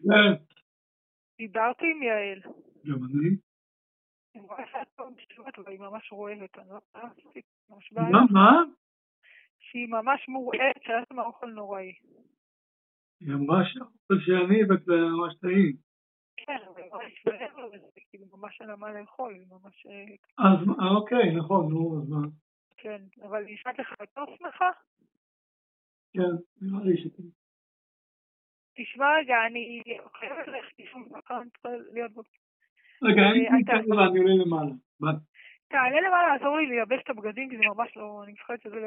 כן. דיברתי עם יעל. גם אני. היא אמרה שאת לא משתבת, אבל היא ממש רועבת. אני לא עשיתי ממש מה? בעיה. מה? שהיא ממש מורעבת, שהיה שם אוכל נוראי. היא אמרה שהאוכל שאני הבאת זה ממש טעים. כן, אבל ממש מעבר לזה, כאילו ממש אין לה מה לאכול, היא ממש... אז אוקיי, נכון, נו, אז מה? כן, אבל היא נשמעת לך יותר שמחה? כן, נראה לי שכן. תשמע רגע, אני חייבת ללכת לישון מחר, אני צריכה להיות... רגע, אין לי כאלה ואני עולה למעלה. ביי. תעלה למעלה, לעזור לי לייבש את הבגדים, כי זה ממש לא... אני מפחדת שזה...